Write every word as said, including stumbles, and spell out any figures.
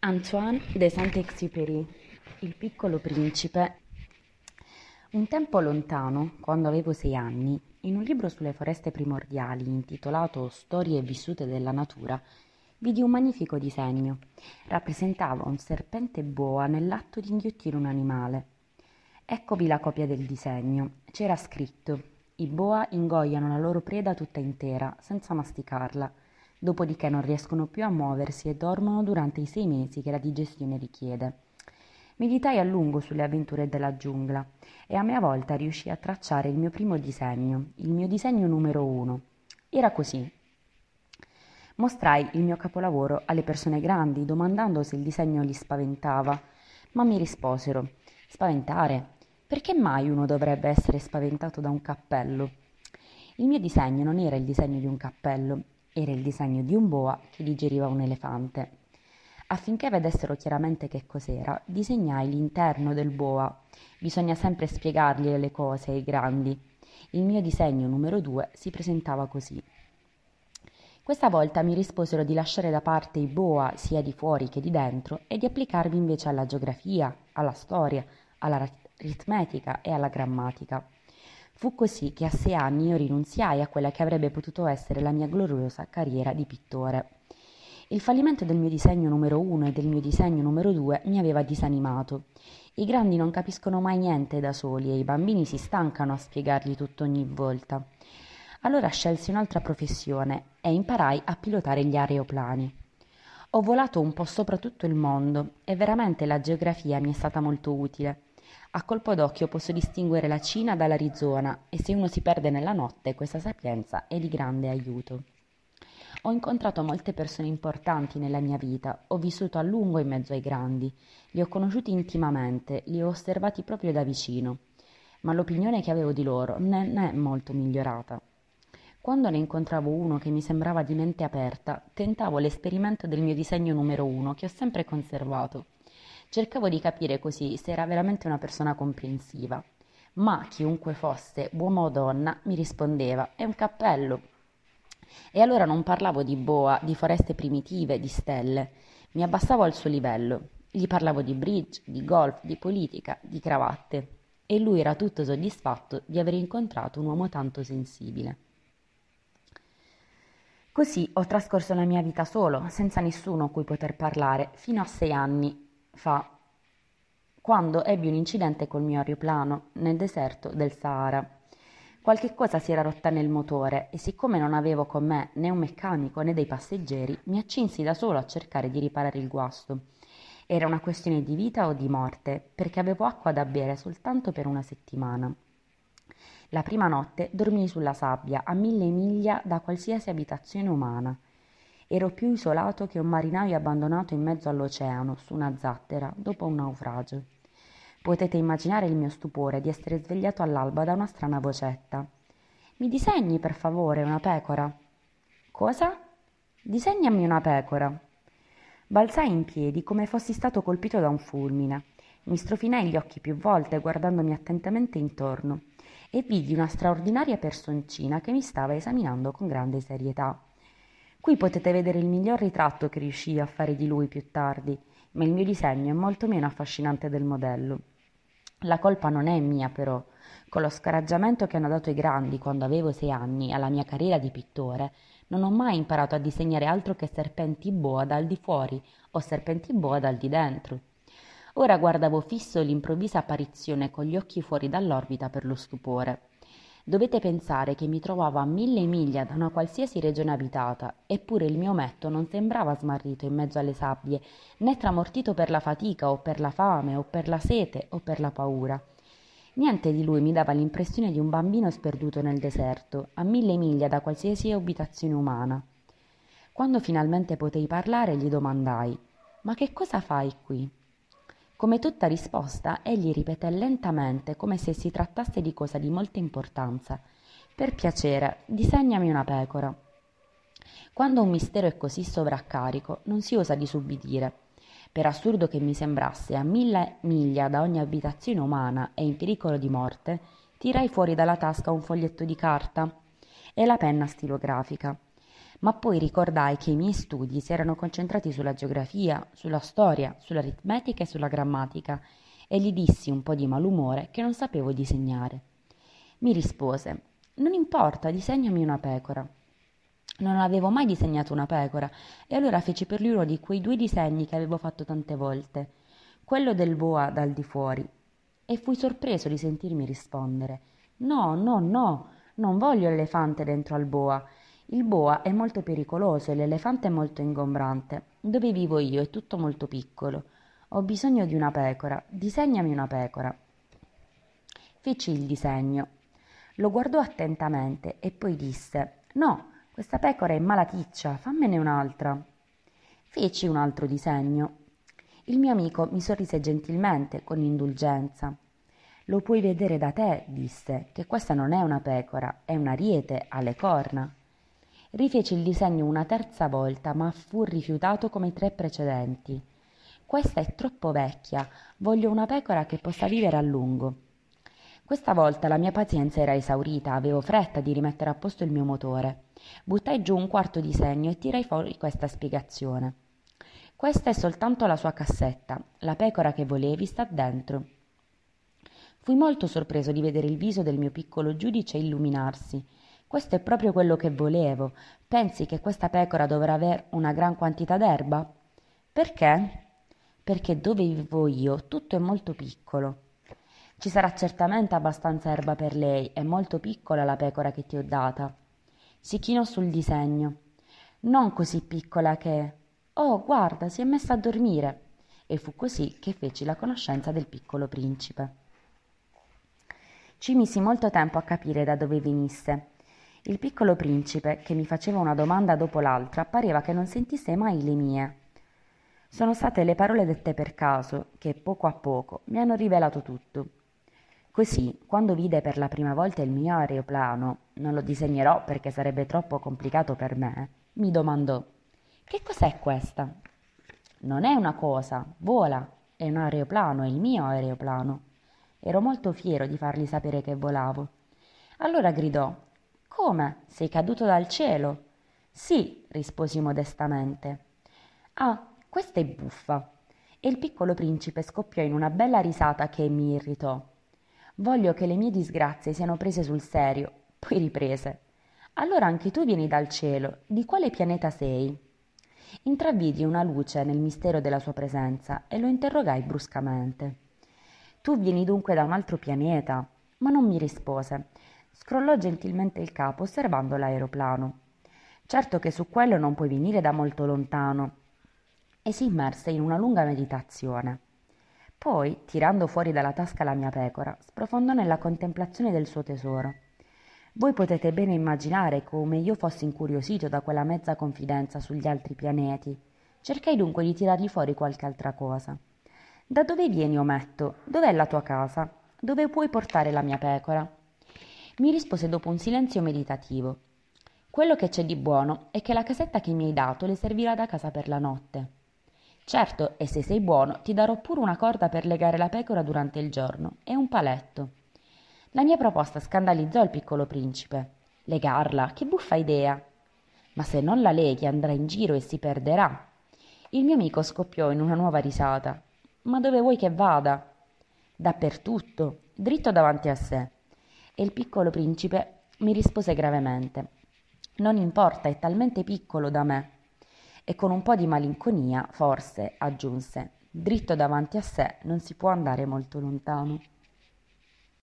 Antoine de Saint-Exupéry, Il piccolo principe. Un tempo lontano, quando avevo sei anni, in un libro sulle foreste primordiali intitolato Storie vissute della natura, vidi un magnifico disegno. Rappresentava un serpente boa nell'atto di inghiottire un animale. Eccovi la copia del disegno. C'era scritto: i boa ingoiano la loro preda tutta intera, senza masticarla. Dopodiché non riescono più a muoversi e dormono durante i sei mesi che la digestione richiede. Meditai a lungo sulle avventure della giungla e a mia volta riuscii a tracciare il mio primo disegno, il mio disegno numero uno. Era così. Mostrai il mio capolavoro alle persone grandi, domandando se il disegno li spaventava, ma mi risposero: spaventare? Perché mai uno dovrebbe essere spaventato da un cappello? Il mio disegno non era il disegno di un cappello, era il disegno di un boa che digeriva un elefante. Affinché vedessero chiaramente che cos'era, disegnai l'interno del boa. Bisogna sempre spiegargli le cose ai grandi. Il mio disegno numero due si presentava così. Questa volta mi risposero di lasciare da parte i boa sia di fuori che di dentro e di applicarmi invece alla geografia, alla storia, alla aritmetica e alla grammatica. Fu così che a sei anni io rinunziai a quella che avrebbe potuto essere la mia gloriosa carriera di pittore. Il fallimento del mio disegno numero uno e del mio disegno numero due mi aveva disanimato. I grandi non capiscono mai niente da soli e i bambini si stancano a spiegargli tutto ogni volta. Allora scelsi un'altra professione e imparai a pilotare gli aeroplani. Ho volato un po' sopra tutto il mondo e veramente la geografia mi è stata molto utile. A colpo d'occhio posso distinguere la Cina dall'Arizona e se uno si perde nella notte questa sapienza è di grande aiuto. Ho incontrato molte persone importanti nella mia vita, ho vissuto a lungo in mezzo ai grandi, li ho conosciuti intimamente, li ho osservati proprio da vicino, ma l'opinione che avevo di loro non è molto migliorata. Quando ne incontravo uno che mi sembrava di mente aperta, tentavo l'esperimento del mio disegno numero uno che ho sempre conservato. Cercavo di capire così se era veramente una persona comprensiva, ma chiunque fosse, uomo o donna, mi rispondeva: è un cappello. E allora non parlavo di boa, di foreste primitive, di stelle, mi abbassavo al suo livello. Gli parlavo di bridge, di golf, di politica, di cravatte, e lui era tutto soddisfatto di aver incontrato un uomo tanto sensibile. Così ho trascorso la mia vita solo, senza nessuno a cui poter parlare, fino a sei anni fa, quando ebbi un incidente col mio aeroplano nel deserto del Sahara. Qualche cosa si era rotta nel motore e siccome non avevo con me né un meccanico né dei passeggeri, mi accinsi da solo a cercare di riparare il guasto. Era una questione di vita o di morte, perché avevo acqua da bere soltanto per una settimana. La prima notte dormii sulla sabbia, a mille miglia da qualsiasi abitazione umana. Ero più isolato che un marinaio abbandonato in mezzo all'oceano, su una zattera, dopo un naufragio. Potete immaginare il mio stupore di essere svegliato all'alba da una strana vocetta. «Mi disegni, per favore, una pecora?» «Cosa?» «Disegnami una pecora». Balzai in piedi come fossi stato colpito da un fulmine. Mi strofinai gli occhi più volte guardandomi attentamente intorno e vidi una straordinaria personcina che mi stava esaminando con grande serietà. Qui potete vedere il miglior ritratto che riuscii a fare di lui più tardi, ma il mio disegno è molto meno affascinante del modello. La colpa non è mia, però. Con lo scoraggiamento che hanno dato i grandi quando avevo sei anni alla mia carriera di pittore, non ho mai imparato a disegnare altro che serpenti boa dal di fuori o serpenti boa dal di dentro. Ora guardavo fisso l'improvvisa apparizione con gli occhi fuori dall'orbita per lo stupore. Dovete pensare che mi trovavo a mille miglia da una qualsiasi regione abitata, eppure il mio ometto non sembrava smarrito in mezzo alle sabbie, né tramortito per la fatica o per la fame o per la sete o per la paura. Niente di lui mi dava l'impressione di un bambino sperduto nel deserto, a mille miglia da qualsiasi abitazione umana. Quando finalmente potei parlare, gli domandai: «Ma che cosa fai qui?» Come tutta risposta, egli ripeté lentamente, come se si trattasse di cosa di molta importanza: «Per piacere, disegnami una pecora». Quando un mistero è così sovraccarico, non si osa disubbidire. Per assurdo che mi sembrasse, a mille miglia da ogni abitazione umana e in pericolo di morte, tirai fuori dalla tasca un foglietto di carta e la penna stilografica. ma poi ricordai che i miei studi si erano concentrati sulla geografia, sulla storia, sull'aritmetica e sulla grammatica, e gli dissi un po' di malumore che non sapevo disegnare. Mi rispose: «Non importa, disegnami una pecora». Non avevo mai disegnato una pecora, e allora feci per lui uno di quei due disegni che avevo fatto tante volte, quello del boa dal di fuori, e fui sorpreso di sentirmi rispondere: «No, no, no, non voglio l'elefante dentro al boa. Il boa è molto pericoloso e l'elefante è molto ingombrante. Dove vivo io è tutto molto piccolo. Ho bisogno di una pecora, disegnami una pecora». Feci il disegno. Lo guardò attentamente e poi disse: «No, questa pecora è malaticcia, fammene un'altra». Feci un altro disegno. Il mio amico mi sorrise gentilmente, con indulgenza. «Lo puoi vedere da te», disse, «che questa non è una pecora, è un ariete alle corna». Rifeci il disegno una terza volta, ma fu rifiutato come i tre precedenti. «Questa è troppo vecchia, voglio una pecora che possa vivere a lungo». Questa volta la mia pazienza era esaurita, avevo fretta di rimettere a posto il mio motore. Buttai giù un quarto disegno e tirai fuori questa spiegazione: «Questa è soltanto la sua cassetta, la pecora che volevi sta dentro». Fui molto sorpreso di vedere il viso del mio piccolo giudice illuminarsi. «Questo è proprio quello che volevo. Pensi che questa pecora dovrà aver una gran quantità d'erba?» «Perché?» «Perché dove vivo io tutto è molto piccolo». «Ci sarà certamente abbastanza erba per lei, è molto piccola la pecora che ti ho data». Si chinò sul disegno. «Non così piccola che...» «Oh, guarda, si è messa a dormire». E fu così che feci la conoscenza del Piccolo Principe. Ci misi molto tempo a capire da dove venisse. Il Piccolo Principe, che mi faceva una domanda dopo l'altra, pareva che non sentisse mai le mie. Sono state le parole dette per caso che, poco a poco, mi hanno rivelato tutto. Così, quando vide per la prima volta il mio aeroplano, non lo disegnerò perché sarebbe troppo complicato per me, mi domandò: «Che cos'è questa?» «Non è una cosa, vola, è un aeroplano, è il mio aeroplano». Ero molto fiero di fargli sapere che volavo. Allora gridò: «Come? Sei caduto dal cielo?» «Sì», risposi modestamente. «Ah, questa è buffa». E il Piccolo Principe scoppiò in una bella risata che mi irritò. «Voglio che le mie disgrazie siano prese sul serio». Poi riprese: «Allora anche tu vieni dal cielo. Di quale pianeta sei?» Intravvidi una luce nel mistero della sua presenza e lo interrogai bruscamente. «Tu vieni dunque da un altro pianeta?» Ma non mi rispose. Scrollò gentilmente il capo osservando l'aeroplano. «Certo che su quello non puoi venire da molto lontano». E si immerse in una lunga meditazione. Poi, tirando fuori dalla tasca la mia pecora, sprofondò nella contemplazione del suo tesoro. Voi potete bene immaginare come io fossi incuriosito da quella mezza confidenza sugli altri pianeti. Cercai dunque di tirargli fuori qualche altra cosa. «Da dove vieni, ometto? Dov'è la tua casa? Dove puoi portare la mia pecora?» Mi rispose dopo un silenzio meditativo: «Quello che c'è di buono è che la casetta che mi hai dato le servirà da casa per la notte». «Certo, e se sei buono ti darò pure una corda per legare la pecora durante il giorno e un paletto». La mia proposta scandalizzò il Piccolo Principe. «Legarla? Che buffa idea!» «Ma se non la leghi andrà in giro e si perderà». Il mio amico scoppiò in una nuova risata. «Ma dove vuoi che vada?» «Dappertutto, dritto davanti a sé». E il Piccolo Principe mi rispose gravemente: «Non importa, è talmente piccolo da me». E con un po' di malinconia, forse, aggiunse: «Dritto davanti a sé non si può andare molto lontano».